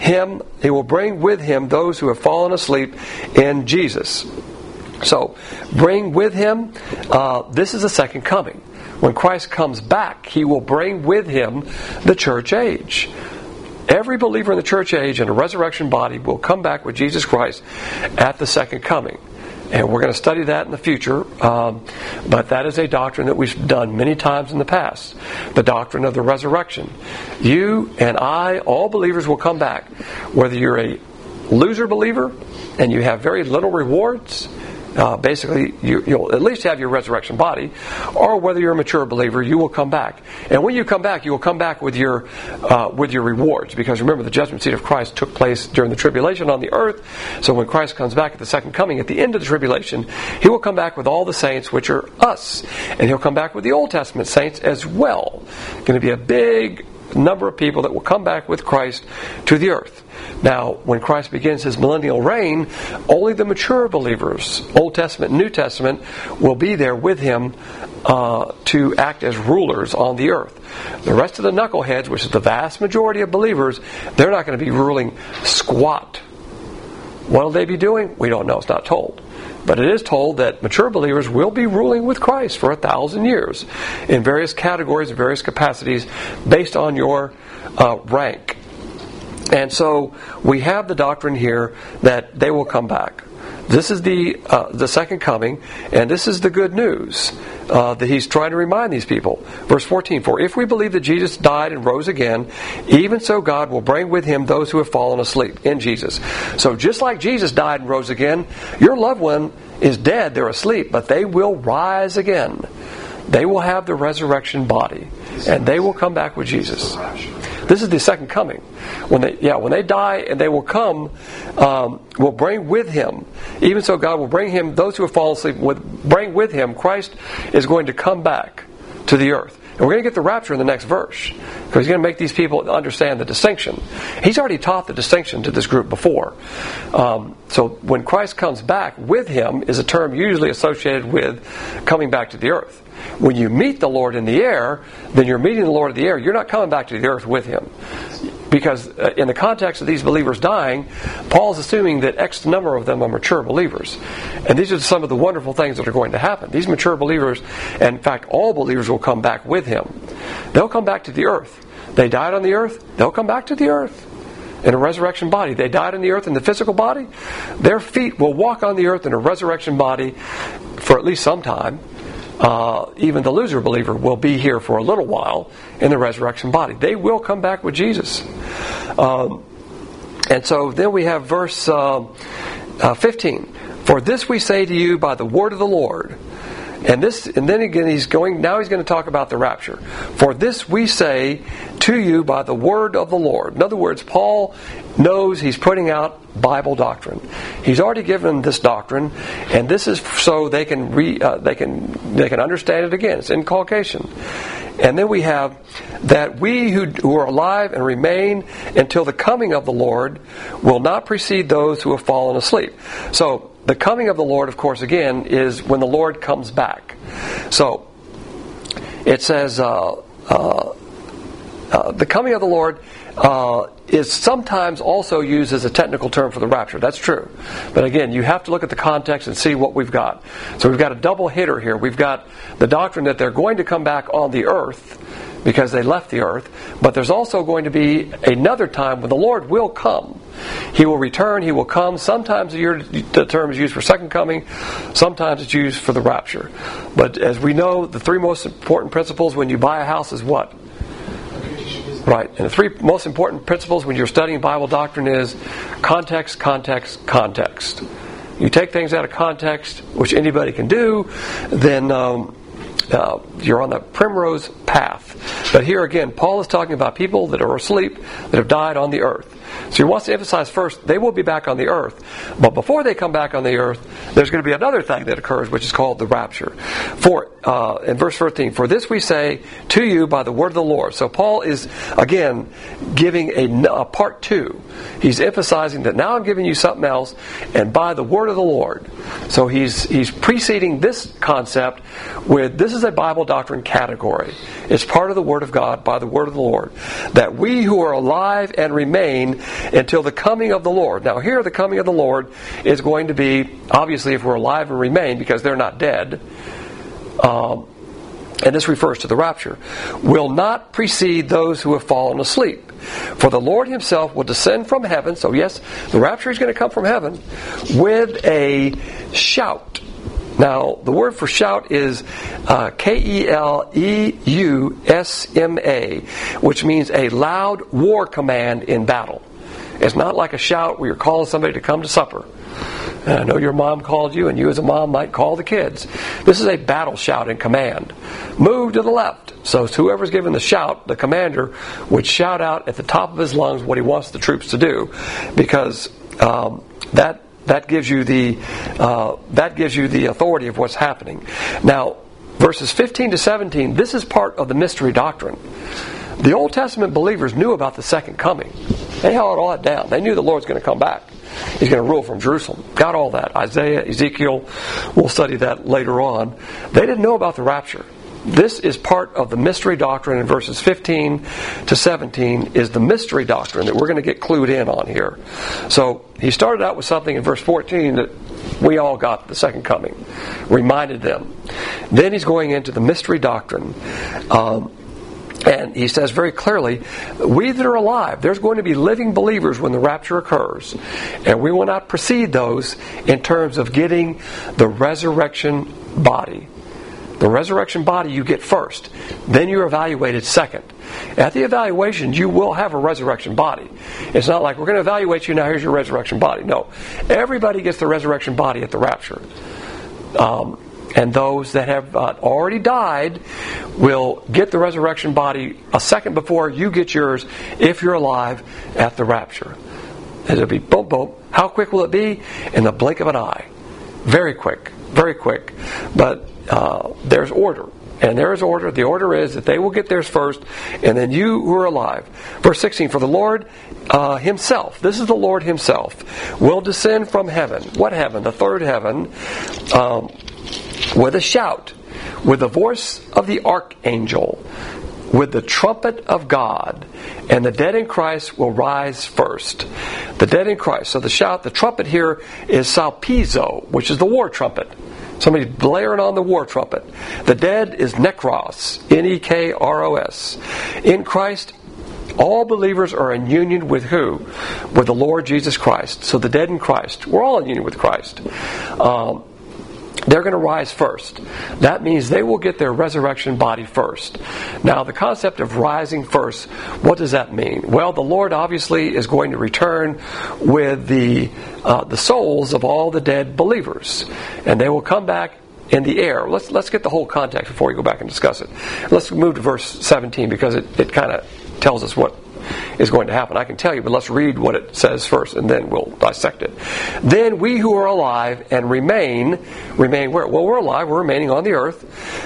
[SPEAKER 1] with him those who have fallen asleep in Jesus. So, bring with him, this is the second coming. When Christ comes back, he will bring with him the church age. Every believer in the church age in a resurrection body will come back with Jesus Christ at the second coming. And we're going to study that in the future. But that is a doctrine that we've done many times in the past. The doctrine of the resurrection. You and I, all believers will come back. Whether you're a loser believer and you have very little rewards, basically you'll at least have your resurrection body, or whether you're a mature believer, you will come back. And when you come back, you will come back with your rewards, because remember, the judgment seat of Christ took place during the tribulation on the earth. So when Christ comes back at the second coming, at the end of the tribulation, he will come back with all the saints, which are us, and he'll come back with the Old Testament saints as well. Going to be a big number of people that will come back with Christ to the earth. Now, when Christ begins his millennial reign, only the mature believers, Old Testament and New Testament, will be there with him to act as rulers on the earth. The rest of the knuckleheads, which is the vast majority of believers, they're not going to be ruling squat. What will they be doing? We don't know. It's not told. But it is told that mature believers will be ruling with Christ for 1,000 years in various categories, various capacities, based on your rank. And so we have the doctrine here that they will come back. this is the second coming, and this is the good news that he's trying to remind these people. Verse 14, for if we believe that Jesus died and rose again, even so God will bring with him those who have fallen asleep in Jesus. So just like Jesus died and rose again, your loved one is dead, they're asleep, but they will rise again. They will have the resurrection body, and they will come back with Jesus. This is the second coming. When they die and they will come, will bring with him. Even so, God will bring him, those who have fallen asleep, bring with him. Christ is going to come back to the earth. And we're going to get the rapture in the next verse, because he's going to make these people understand the distinction. He's already taught the distinction to this group before. So when Christ comes back, with him is a term usually associated with coming back to the earth. When you meet the Lord in the air, then you're meeting the Lord in the air. You're not coming back to the earth with him. Because in the context of these believers dying, Paul's assuming that X number of them are mature believers. And these are some of the wonderful things that are going to happen. These mature believers, and in fact all believers, will come back with him. They'll come back to the earth. They died on the earth, they'll come back to the earth in a resurrection body. They died on the earth in the physical body. Their feet will walk on the earth in a resurrection body for at least some time. Even the loser believer will be here for a little while in the resurrection body. They will come back with Jesus. And so then we have verse 15. For this we say to you by the word of the Lord. And then again he's going to talk about the rapture. For this we say to you by the word of the Lord. In other words, Paul knows he's putting out Bible doctrine. He's already given this doctrine, and this is so they can understand it again. It's inculcation. And then we have that we who are alive and remain until the coming of the Lord will not precede those who have fallen asleep. So the coming of the Lord, of course, again, is when the Lord comes back. So it says the coming of the Lord is sometimes also used as a technical term for the rapture. That's true. But again, you have to look at the context and see what we've got. So we've got a double hitter here. We've got the doctrine that they're going to come back on the earth because they left the earth. But there's also going to be another time when the Lord will come. He will return. He will come. Sometimes the term is used for second coming. Sometimes it's used for the rapture. But as we know, the three most important principles when you buy a house is what? Right. And the three most important principles when you're studying Bible doctrine is context, context, context. You take things out of context, which anybody can do, then you're on the primrose path. But here again, Paul is talking about people that are asleep, that have died on the earth. So he wants to emphasize first, they will be back on the earth. But before they come back on the earth, there's going to be another thing that occurs, which is called the rapture. In verse 13, for this we say to you by the word of the Lord. So Paul is, again, giving a part two. He's emphasizing that now I'm giving you something else, and by the word of the Lord. So he's preceding this concept with, this is a Bible doctrine category. It's part of the Word of God by the word of the Lord. That we who are alive and remain until the coming of the Lord. Now here the coming of the Lord is going to be, obviously if we're alive and remain, because they're not dead, and this refers to the rapture, will not precede those who have fallen asleep. For the Lord himself will descend from heaven, so yes, the rapture is going to come from heaven, with a shout. Now, the word for shout is K-E-L-E-U-S-M-A, which means a loud war command in battle. It's not like a shout where you're calling somebody to come to supper. And I know your mom called you, and you as a mom might call the kids. This is a battle shout and command. Move to the left. So whoever's given the shout, the commander, would shout out at the top of his lungs what he wants the troops to do, because that gives you the authority of what's happening. Now, verses 15 to 17, this is part of the mystery doctrine. The Old Testament believers knew about the second coming. They held all that down. They knew the Lord's going to come back. He's going to rule from Jerusalem. Got all that. Isaiah, Ezekiel, we'll study that later on. They didn't know about the rapture. This is part of the mystery doctrine in verses 15 to 17 is the mystery doctrine that we're going to get clued in on here. So he started out with something in verse 14 that we all got the second coming. Reminded them. Then he's going into the mystery doctrine. And he says very clearly, we that are alive, there's going to be living believers when the rapture occurs. And we will not precede those in terms of getting the resurrection body. The resurrection body you get first. Then you're evaluated second. At the evaluation, you will have a resurrection body. It's not like, we're going to evaluate you, now here's your resurrection body. No. Everybody gets the resurrection body at the rapture. And those that have already died will get the resurrection body a second before you get yours if you're alive at the rapture. It'll be boom, boom. How quick will it be? In the blink of an eye. Very quick. Very quick. But there's order. And there is order. The order is that they will get theirs first, and then you who are alive. Verse 16, for the Lord Himself, this is the Lord Himself, will descend from heaven. What heaven? The third heaven. With a shout, with the voice of the archangel, with the trumpet of God, and the dead in Christ will rise first. The dead in Christ. So the shout, the trumpet here is salpizo, which is the war trumpet. Somebody's blaring on the war trumpet. The dead is nekros, Nekros. In Christ, all believers are in union with who? With the Lord Jesus Christ. So the dead in Christ. We're all in union with Christ. They're going to rise first. That means they will get their resurrection body first. Now, the concept of rising first, what does that mean? Well, the Lord obviously is going to return with the souls of all the dead believers, and they will come back in the air. Let's get the whole context before we go back and discuss it. Let's move to verse 17 because it kind of tells us what is going to happen. I can tell you, but let's read what it says first, and then we'll dissect it. Then we who are alive and remain where? Well, we're alive, we're remaining on the earth,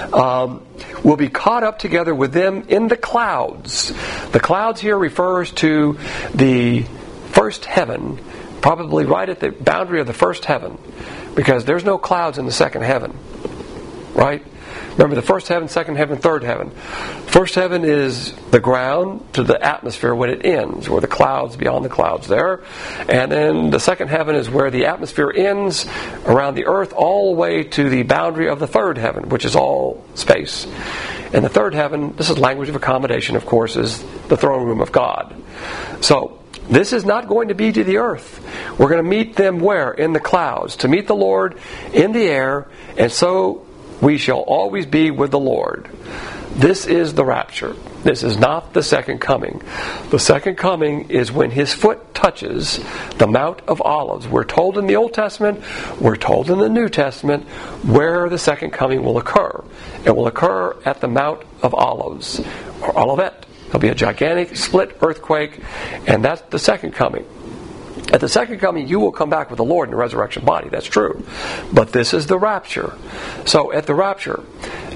[SPEAKER 1] will be caught up together with them in the clouds. The clouds here refers to the first heaven, probably right at the boundary of the first heaven, because there's no clouds in the second heaven, right? Remember, the first heaven, second heaven, third heaven. First heaven is the ground to the atmosphere when it ends, where the clouds, beyond the clouds there. And then the second heaven is where the atmosphere ends around the earth all the way to the boundary of the third heaven, which is all space. And the third heaven, this is language of accommodation, of course, is the throne room of God. So, this is not going to be to the earth. We're going to meet them where? In the clouds. To meet the Lord in the air, and so we shall always be with the Lord. This is the rapture. This is not the second coming. The second coming is when His foot touches the Mount of Olives. We're told in the Old Testament, we're told in the New Testament, where the second coming will occur. It will occur at the Mount of Olives, or Olivet. There'll be a gigantic split earthquake, and that's the second coming. At the second coming, you will come back with the Lord in a resurrection body. That's true. But this is the rapture. So at the rapture,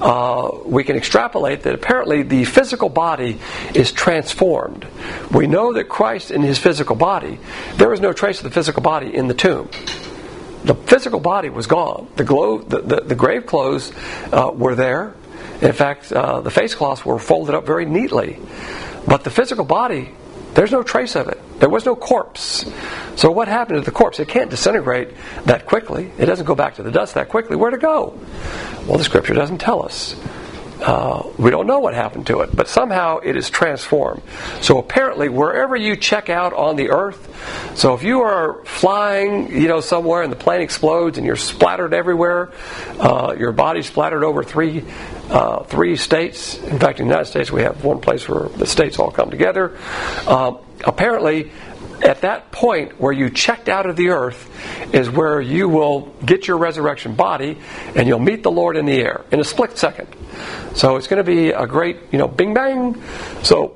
[SPEAKER 1] we can extrapolate that apparently the physical body is transformed. We know that Christ in His physical body, there was no trace of the physical body in the tomb. The physical body was gone. The grave clothes were there. In fact, the face cloths were folded up very neatly. But the physical body, there's no trace of it. There was no corpse. So what happened to the corpse? It can't disintegrate that quickly. It doesn't go back to the dust that quickly. Where'd it go? Well, the Scripture doesn't tell us. We don't know what happened to it, but somehow it is transformed. So apparently, wherever you check out on the earth, so if you are flying, somewhere and the plane explodes and you're splattered everywhere, your body's splattered over three states. In fact, in the United States, we have one place where the states all come together. Apparently, at that point where you checked out of the earth is where you will get your resurrection body and you'll meet the Lord in the air in a split second. So it's going to be a great, bing bang. So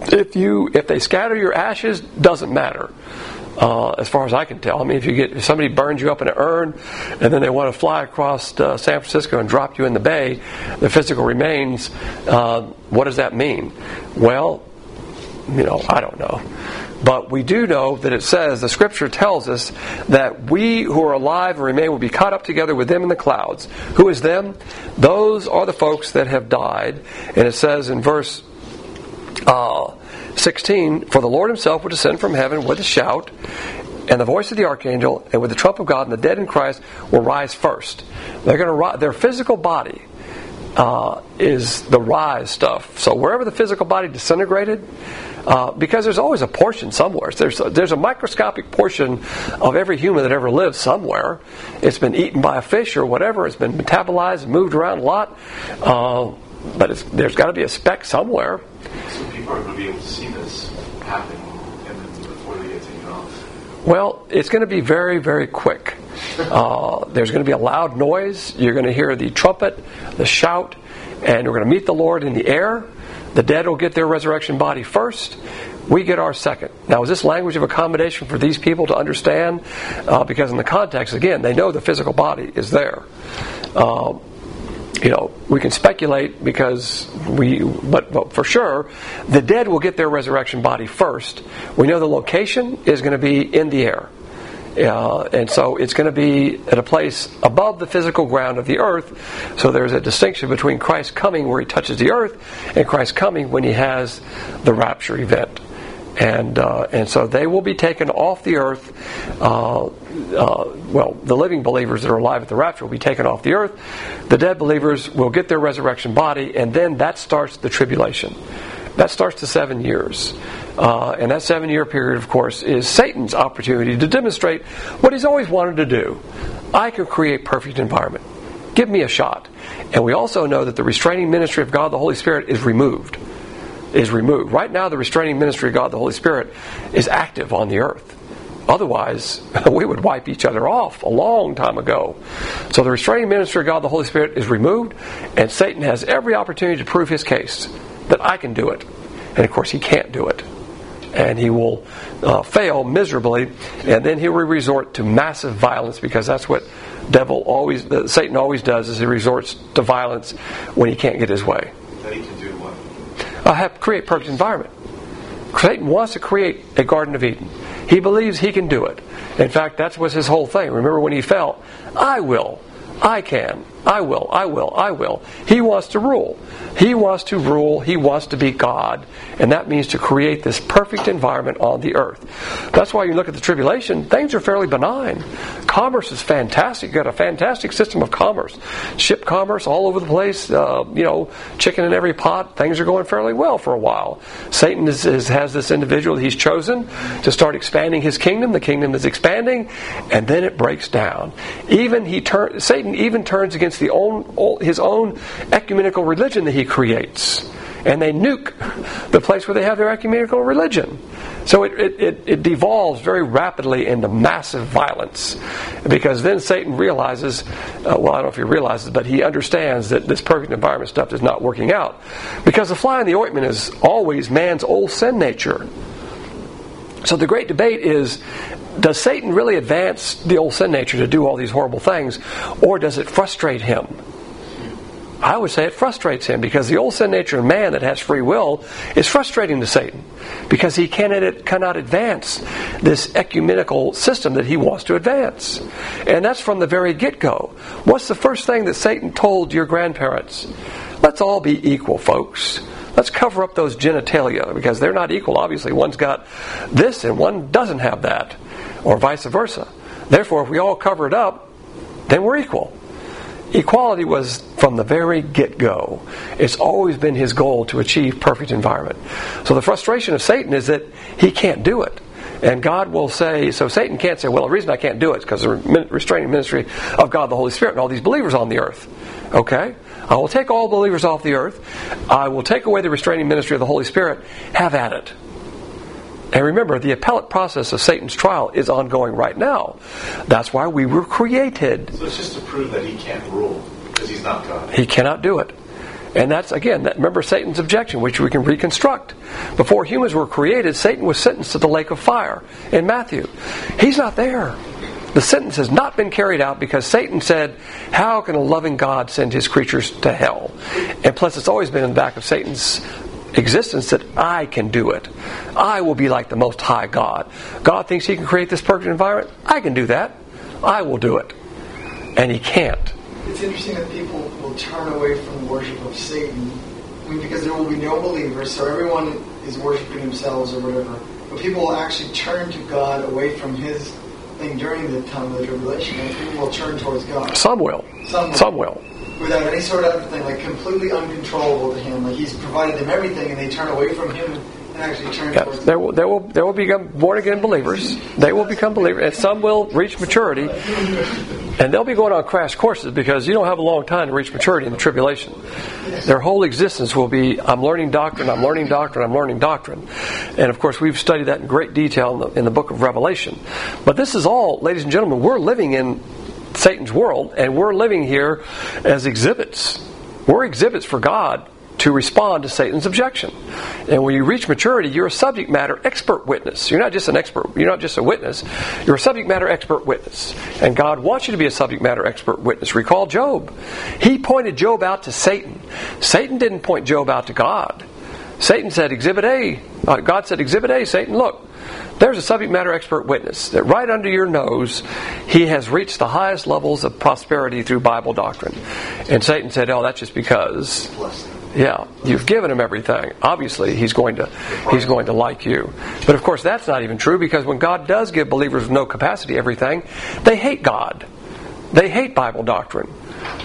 [SPEAKER 1] if they scatter your ashes, doesn't matter. As far as I can tell. I mean, if somebody burns you up in an urn and then they want to fly across San Francisco and drop you in the bay, the physical remains, what does that mean? Well, I don't know. But we do know that it says, the Scripture tells us that we who are alive and remain will be caught up together with them in the clouds. Who is them? Those are the folks that have died. And it says in verse 16, for the Lord Himself will descend from heaven with a shout, and the voice of the archangel, and with the trump of God, and the dead in Christ will rise first. They're going to rise. Their physical body is the rise stuff. So wherever the physical body disintegrated, because there's always a portion somewhere. There's a microscopic portion of every human that ever lived somewhere. It's been eaten by a fish or whatever. It's been metabolized and moved around a lot. But there's got to be a speck somewhere.
[SPEAKER 3] So people are going to be able to see this happen and then before they get taken off?
[SPEAKER 1] Well, it's going to be very, very quick. There's going to be a loud noise. You're going to hear the trumpet, the shout, and we're going to meet the Lord in the air. The dead will get their resurrection body first. We get our second. Now, is this language of accommodation for these people to understand? Because in the context, again, they know the physical body is there. We can speculate but for sure, the dead will get their resurrection body first. We know the location is going to be in the air. And so it's going to be at a place above the physical ground of the earth. So there's a distinction between Christ coming where he touches the earth and Christ coming when he has the rapture event. And so they will be taken off the earth. The living believers that are alive at the rapture will be taken off the earth. The dead believers will get their resurrection body, and then that starts the tribulation. That starts the 7 years. And that 7-year period, of course, is Satan's opportunity to demonstrate what he's always wanted to do. I can create perfect environment. Give me a shot. And we also know that the restraining ministry of God the Holy Spirit is removed. Right now, the restraining ministry of God the Holy Spirit is active on the earth. Otherwise, we would wipe each other off a long time ago. So the restraining ministry of God the Holy Spirit is removed, and Satan has every opportunity to prove his case that I can do it. And of course, he can't do it. And he will fail miserably, and then he will resort to massive violence, because that's what Satan always does, is he resorts to violence when he can't get his way.
[SPEAKER 3] That he can do what?
[SPEAKER 1] Create perfect environment. Satan wants to create a Garden of Eden. He believes he can do it. In fact, that was his whole thing. Remember when he fell? I will. I can. I will. I will. I will. He wants to rule. He wants to rule. He wants to be God. And that means to create this perfect environment on the earth. That's why you look at the tribulation, things are fairly benign. Commerce is fantastic. You've got a fantastic system of commerce. Ship commerce all over the place. Chicken in every pot. Things are going fairly well for a while. Satan has this individual that he's chosen to start expanding his kingdom. The kingdom is expanding, and then it breaks down. Satan even turns against his own ecumenical religion that he creates, and they nuke the place where they have their ecumenical religion. So it devolves very rapidly into massive violence, because then Satan realizes, I don't know if he realizes, but he understands that this perfect environment stuff is not working out, because the fly in the ointment is always man's old sin nature. So the great debate is, does Satan really advance the old sin nature to do all these horrible things, or does it frustrate him? I would say it frustrates him, because the old sin nature of man that has free will is frustrating to Satan, because he cannot advance this ecumenical system that he wants to advance. And that's from the very get-go. What's the first thing that Satan told your grandparents? Let's all be equal, folks. Let's cover up those genitalia, because they're not equal. Obviously, one's got this and one doesn't have that, or vice versa. Therefore, if we all cover it up, then we're equal. Equality was from the very get-go. It's always been his goal to achieve perfect environment. So the frustration of Satan is that he can't do it. And God will say, so Satan can't say, well, the reason I can't do it is because of the restraining ministry of God the Holy Spirit and all these believers on the earth. Okay? I will take all believers off the earth. I will take away the restraining ministry of the Holy Spirit. Have at it. And remember, the appellate process of Satan's trial is ongoing right now. That's why we were created.
[SPEAKER 3] So it's just to prove that he can't rule, because he's not God.
[SPEAKER 1] He cannot do it. And that's, again, remember Satan's objection, which we can reconstruct. Before humans were created, Satan was sentenced to the lake of fire in Matthew. He's not there. The sentence has not been carried out because Satan said, how can a loving God send his creatures to hell? And plus, it's always been in the back of Satan's existence that I can do it. I will be like the Most High God. God thinks he can create this perfect environment. I can do that. I will do it. And he can't.
[SPEAKER 4] It's interesting that people will turn away from worship of Satan, because there will be no believers, so everyone is worshiping themselves or whatever. But people will actually turn to God away from his think during the time of the tribulation, people will turn towards God.
[SPEAKER 1] Some will. Some will.
[SPEAKER 4] Without any sort of thing, like completely uncontrollable to Him. Like He's provided them everything, and they turn away from Him and actually turn towards
[SPEAKER 1] there will become born again believers. They will become believers, and some will reach maturity, and they'll be going on crash courses because you don't have a long time to reach maturity in the tribulation. Their whole existence will be, I'm learning doctrine, I'm learning doctrine, I'm learning doctrine. And of course, we've studied that in great detail in the book of Revelation. But this is all, ladies and gentlemen, we're living in Satan's world, and we're living here as exhibits. We're exhibits for God to respond to Satan's objection. And when you reach maturity, you're a subject matter expert witness. You're not just an expert. You're not just a witness. You're a subject matter expert witness. And God wants you to be a subject matter expert witness. Recall Job. He pointed Job out to Satan. Satan didn't point Job out to God. Satan said, Exhibit A. God said, Exhibit A, Satan, look. There's a subject matter expert witness that right under your nose, he has reached the highest levels of prosperity through Bible doctrine. And Satan said, oh, that's just because, yeah, you've given him everything. Obviously, he's going to like you. But of course, that's not even true, because when God does give believers with no capacity everything, they hate God. They hate Bible doctrine.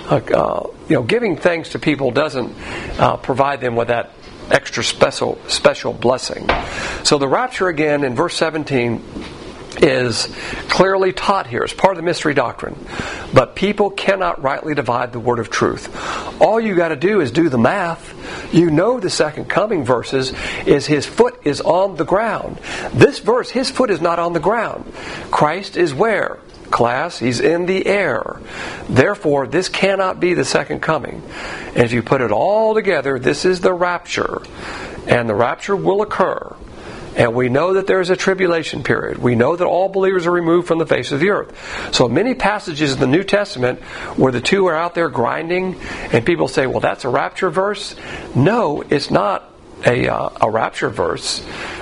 [SPEAKER 1] Giving things to people doesn't provide them with that extra special blessing. So the rapture again in verse 17 is clearly taught here as part of the mystery doctrine. But people cannot rightly divide the word of truth. All you got to do is do the math. You know the second coming verses is His foot is on the ground. This verse, His foot is not on the ground. Christ is where? Class, He's in the air. Therefore, this cannot be the second coming. And if you put it all together, this is the rapture. And the rapture will occur. And we know that there is a tribulation period. We know that all believers are removed from the face of the earth. So many passages in the New Testament where the two are out there grinding, and people say, well, that's a rapture verse. No, it's not a rapture verse.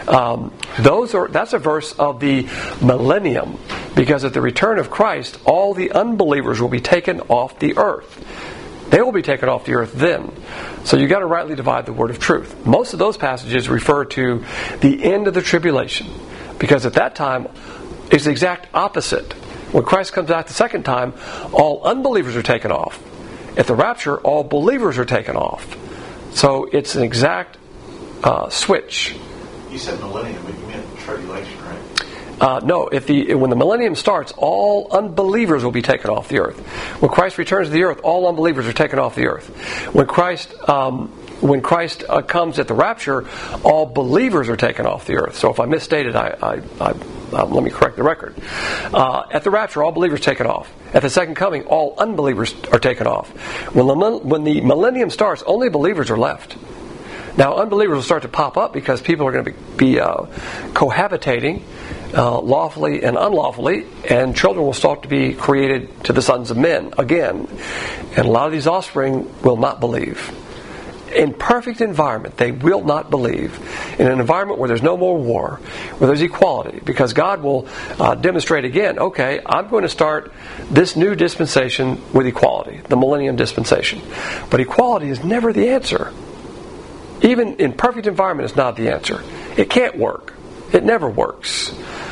[SPEAKER 1] That's a verse of the millennium, because at the return of Christ, all the unbelievers will be taken off the earth. They will be taken off the earth then. So you've got to rightly divide the word of truth. Most of those passages refer to the end of the tribulation, because at that time it's the exact opposite. When Christ comes out the second time, all unbelievers are taken off. At the rapture, all believers are taken off. So it's an exact switch.
[SPEAKER 3] You said millennium, but you meant tribulation, right?
[SPEAKER 1] No, when the millennium starts, all unbelievers will be taken off the earth. When Christ returns to the earth, all unbelievers are taken off the earth. When Christ comes at the rapture, all believers are taken off the earth. So if I misstated, let me correct the record. At the rapture, all believers are taken off. At the second coming, all unbelievers are taken off. When the millennium starts, only believers are left. Now, unbelievers will start to pop up because people are going to be cohabitating lawfully and unlawfully, and children will start to be created to the sons of men again. And a lot of these offspring will not believe. In perfect environment, they will not believe. In an environment where there's no more war, where there's equality, because God will demonstrate again, okay, I'm going to start this new dispensation with equality, the millennium dispensation. But equality is never the answer. Even in perfect environment, it's not the answer. It can't work. It never works.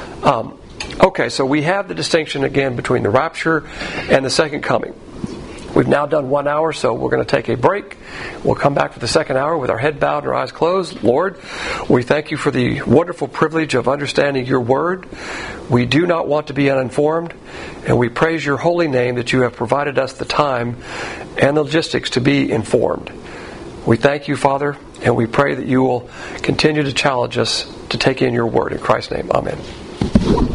[SPEAKER 1] Okay, so we have the distinction again between the rapture and the second coming. We've now done 1 hour, so we're going to take a break. We'll come back for the second hour with our head bowed and our eyes closed. Lord, we thank you for the wonderful privilege of understanding your word. We do not want to be uninformed, and we praise your holy name that you have provided us the time and the logistics to be informed. We thank you, Father, and we pray that you will continue to challenge us to take in your word. In Christ's name, amen.